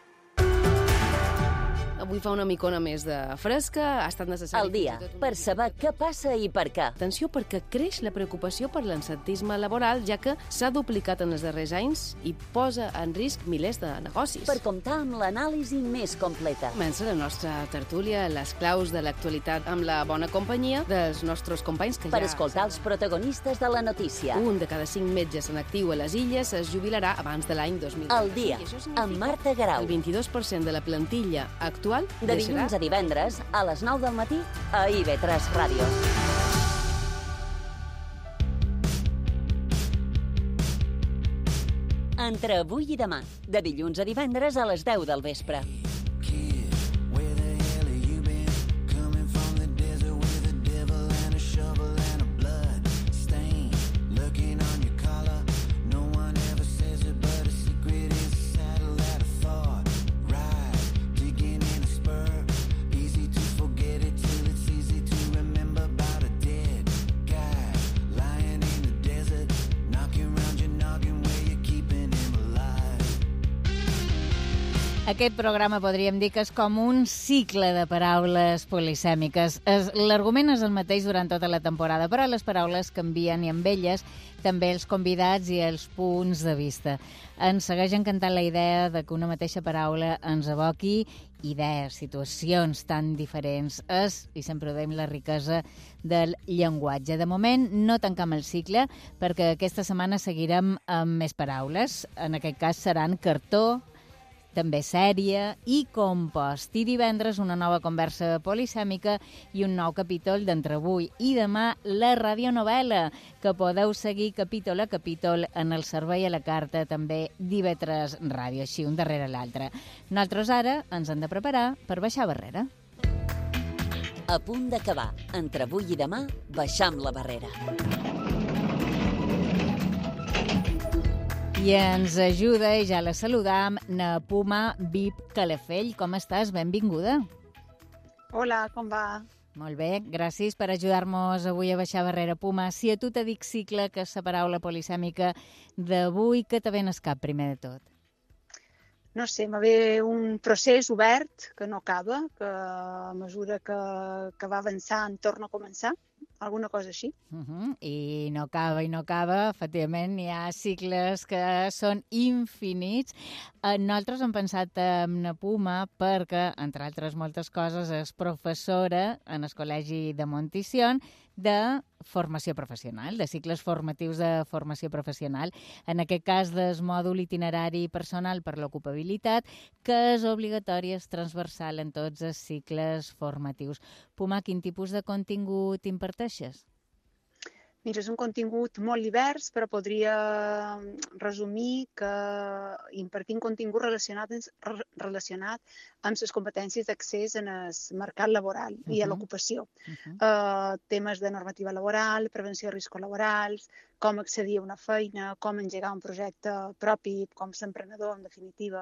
Avui fa una micona més de fresca, ha estat necessari... Al dia, per saber què passa i per què. Atenció, perquè creix la preocupació per l'absentisme laboral, ja que s'ha duplicat en els darrers anys i posa en risc milers de negocis. Per comptar amb l'anàlisi més completa. Comença la nostra tertúlia, les claus de l'actualitat amb la bona companyia dels nostres companys que per ja... Per escoltar els protagonistes de la notícia. Un de cada cinc metges en actiu a les Illes es jubilarà abans de l'any dos mil. Al dia, amb Marta Garau. El vint-i-dos per cent de la plantilla actual de dilluns a divendres, a les nou del matí, a I V tres Ràdio. Entre avui i demà, de dilluns a divendres a les deu del vespre. Aquest programa podríem dir que és com un cicle de paraules polisèmiques. L'argument és el mateix durant tota la temporada, però les paraules canvien i amb elles també els convidats i els punts de vista. Ens segueix encantant la idea de que una mateixa paraula ens evoqui idees, situacions tan diferents. És, i sempre ho dèiem, la riquesa del llenguatge. De moment no tancam el cicle perquè aquesta setmana seguirem amb més paraules. En aquest cas seran cartó, també sèrie i compost. I divendres una nova conversa polisèmica i un nou capítol d'Entre avui i demà la radionovel·la, que podeu seguir capítol a capítol en el servei a la carta també d'I V tres Ràdio, així un darrere l'altre. Nosaltres ara ens hem de preparar per baixar barrera. A punt d'acabar. Entre avui i demà, baixam la barrera. I ens ajuda, i ja la saludam, na Puma Vip Calafell. Com estàs? Benvinguda. Hola, com va? Molt bé, gràcies per ajudar-nos avui a baixar barrera, Puma. Si a tu te dic cicle, que és la paraula polisèmica d'avui, què te ven al cap, primer de tot? No sé, me ve un procés obert que no acaba, que a mesura que, que va avançant torna a començar. Alguna cosa així. Uh -huh. I no acaba, i no acaba. Efectivament, hi ha cicles que són infinits. Nosaltres hem pensat en na Puma perquè, entre altres moltes coses, és professora en el Col·legi de Montitxion de formació professional, de cicles formatius de formació professional. En aquest cas, del mòdul itinerari personal per l'ocupabilitat, que és obligatori, és transversal en tots els cicles formatius. Puma, quin tipus de contingut imparteixes? Mira, és un contingut molt divers, però podria resumir que impartim contingut relacionat, relacionat amb les competències d'accés en el mercat laboral uh-huh. i a l'ocupació. Uh-huh. uh, temes de normativa laboral, prevenció de riscos laborals, com accedir a una feina, com engegar un projecte propi, com ser emprenedor, en definitiva.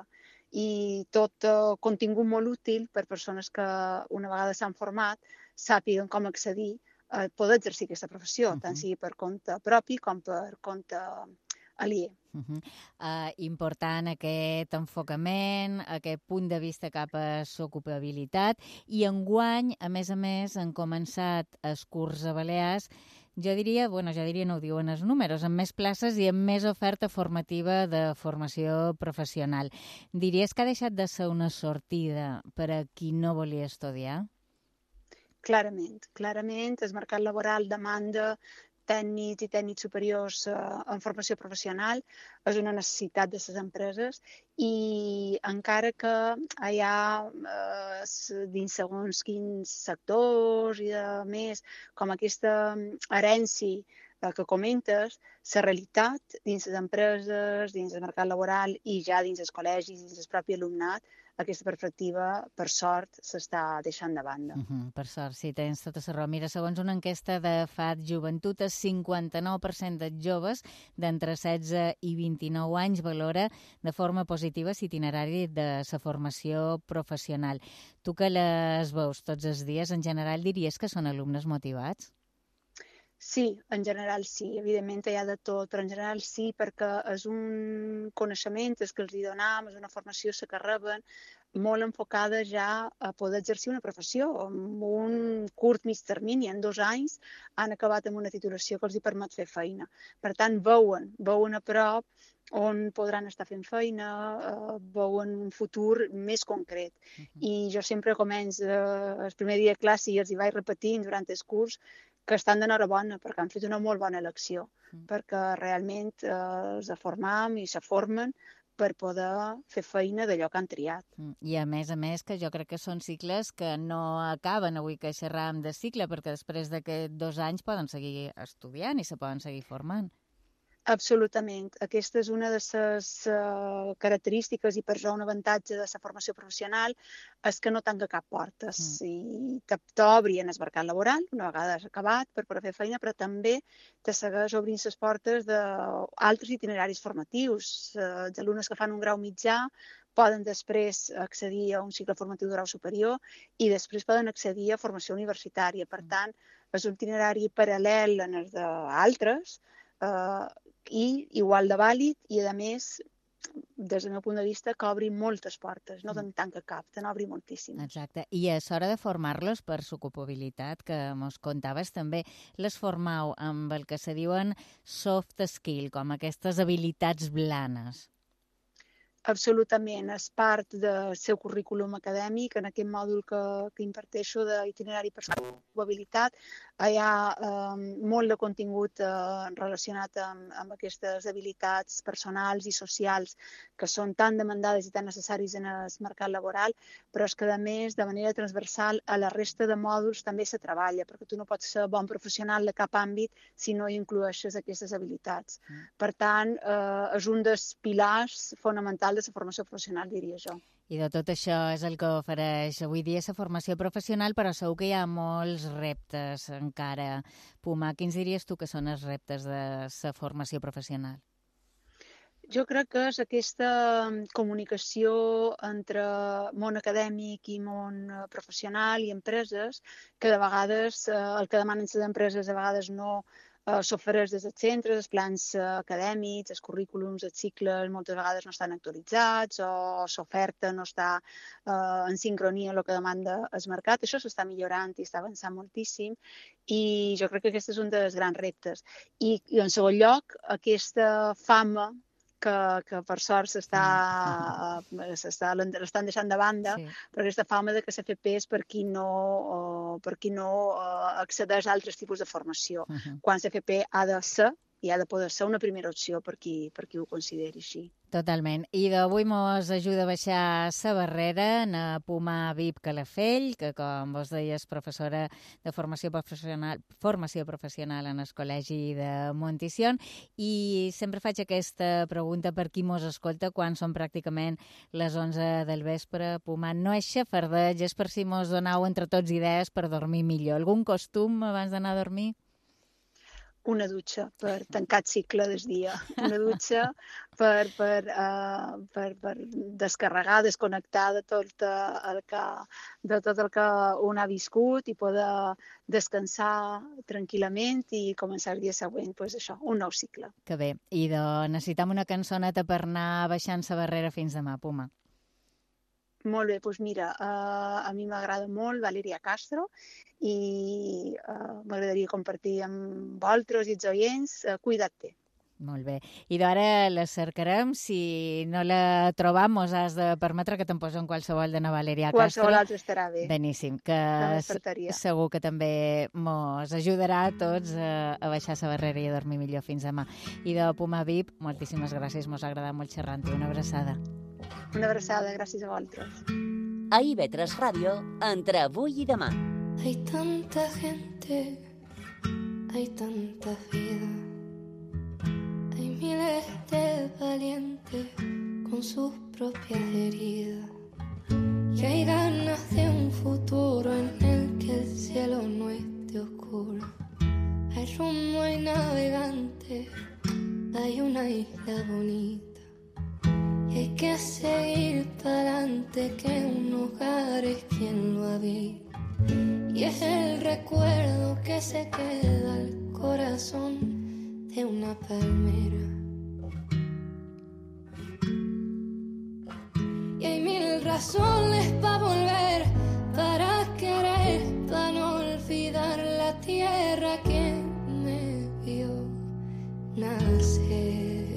I tot uh, contingut molt útil per persones que, una vegada s'han format, sàpiguen com accedir a poder exercir aquesta professió, uh-huh. tant sigui per compte propi com per compte aliè. Uh-huh. Uh, important aquest enfocament, aquest punt de vista cap a l'ocupabilitat. I enguany, a més a més, han començat els curs a Balears, jo diria, bueno, jo diria, no ho diuen els números, amb més places i amb més oferta formativa de formació professional. Diries que ha deixat de ser una sortida per a qui no volia estudiar? Clarament, clarament. El mercat laboral demanda tècnics i tècnics superiors eh, en formació professional és una necessitat de les empreses i encara que hi ha eh, dins segons quins sectors i a més com aquesta herència eh, que comentes, la realitat dins les empreses, dins el mercat laboral i ja dins els col·legis, dins el propi alumnat, aquesta perspectiva, per sort, s'està deixant de banda. Uh -huh, per sort, sí, tens tota la raó. Mira, segons una enquesta de F A D Joventut, el cinquanta-nou per cent dels joves d'entre setze i vint-i-nou anys valora de forma positiva l'itinerari de la formació professional. Tu que les veus tots els dies, en general diries que són alumnes motivats? Sí, en general sí, evidentment hi ha de tot, però en general sí, perquè és un coneixement que els hi donem, és una formació que reben molt enfocada ja a poder exercir una professió. En un curt mig termini, en dos anys, han acabat amb una titulació que els hi permet fer feina. Per tant, veuen, veuen a prop on podran estar fent feina, eh, veuen un futur més concret. Uh-huh. I jo sempre començo eh, el primer dia de classe i els hi vaig repetint durant el curs que estan d'enhorabona perquè han fet una molt bona elecció, mm. perquè realment eh, se formam i se formen per poder fer feina d'allò que han triat. Mm. I a més a més que jo crec que són cicles que no acaben avui que xerràvem de cicle, perquè després d'aquests dos anys poden seguir estudiant i se poden seguir formant. Absolutament. Aquesta és una de les uh, característiques i per això un avantatge de la formació professional és que no tanca cap portes mm. i t'obri en el mercat laboral, una vegada has acabat per poder fer feina, però també te segueix obrint les portes d'altres itineraris formatius. Uh, els alumnes que fan un grau mitjà poden després accedir a un cicle formatiu de grau superior i després poden accedir a formació universitària. Per tant, és un itinerari paral·lel en els d'altres, Uh, i igual de vàlid i, a més, des del meu punt de vista, que obri moltes portes, no te'n tanca cap, te n'obri moltíssimes. Exacte. I a l'hora de formar-los per l'ocupabilitat, que mos contaves, també les formau amb el que se diuen soft skill, com aquestes habilitats blanes. Absolutament, és part del seu currículum acadèmic, en aquest mòdul que, que imparteixo d'itinerari per l'ocupabilitat. Hi ha eh, molt de contingut eh, relacionat amb, amb aquestes habilitats personals i socials que són tan demandades i tan necessaris en el mercat laboral, però és que, a més, de manera transversal, a la resta de mòduls també se treballa, perquè tu no pots ser bon professional de cap àmbit si no incloeixes aquestes habilitats. Mm. Per tant, eh, és un dels pilars fonamentals de la formació professional, diria jo. I de tot això és el que ofereix avui dia la formació professional, però segur que hi ha molts reptes encara. Puma, quins diries tu que són els reptes de la formació professional? Jo crec que és aquesta comunicació entre món acadèmic i món professional i empreses, que de vegades eh, el que demanen les empreses a vegades no Uh, s'ofereix des dels centres, els plans uh, acadèmics, els currículums, els cicles, moltes vegades no estan actualitzats o l'oferta no està uh, en sincronia amb el que demanda el mercat. Això s'està millorant i està avançant moltíssim i jo crec que aquest és un dels grans reptes. I, i en segon lloc, aquesta fama que, que per sort s'està s'està l'estan deixant de banda, sí. Però aquesta fama de que la F P és per qui no, uh, per qui no uh, accedeix a altres tipus de formació, uh-huh. Quan la F P ha de ser i ha de poder ser una primera opció per qui, per qui ho consideri així. Totalment. I d'avui mos ajuda a baixar la barrera en Puma Vip Calafell, que, com vos deies, professora de formació professional, formació professional en el Col·legi de Montitxon. I sempre faig aquesta pregunta per qui mos escolta quan són pràcticament les onze del vespre. Puma, no és xafardeig, és per si mos donau entre tots idees per dormir millor. Algun costum abans d'anar a dormir? Una dutxa per tancar el cicle del dia, una dutxa per, per, uh, per, per descarregar, desconnectar de tot el que, de tot el que un ha viscut i poder descansar tranquil·lament i començar el dia següent, pues això, un nou cicle. Que bé. I de, necessitem una cançoneta per anar baixant la barrera fins demà, Puma. Molt bé, doncs mira, uh, a mi m'agrada molt Valeria Castro i uh, m'agradaria compartir amb vosaltres i els oients uh, Cuida't-te. Molt bé. I d'ara la cercarem. Si no la trobam, mos has de permetre que te'n posem qualsevol de na Valeria Castro. Qualsevol altre estarà bé. Beníssim, que segur que també mos ajudarà a tots a, a baixar la barrera i a dormir millor. Fins demà. I de Puma V I P, moltíssimes gràcies, mos ha agradat molt xerrant-hi. Una abraçada. Una abraçada, gràcies a vosaltres. A I V tres Ràdio, entre avui i demà. Hay tanta gente, hay tanta vida. Hay miles de valientes con sus propias heridas. Y hay ganas de un futuro en el que el cielo no esté oscuro. Hay rumbo, hay navegante, hay una isla bonita. Y hay que seguir para adelante, que un hogar es quien lo habita. Y es el recuerdo que se queda al corazón de una palmera. Y hay mil razones para volver, para querer, para no olvidar la tierra que me vio nacer.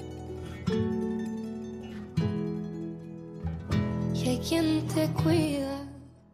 Y hay quien te cuida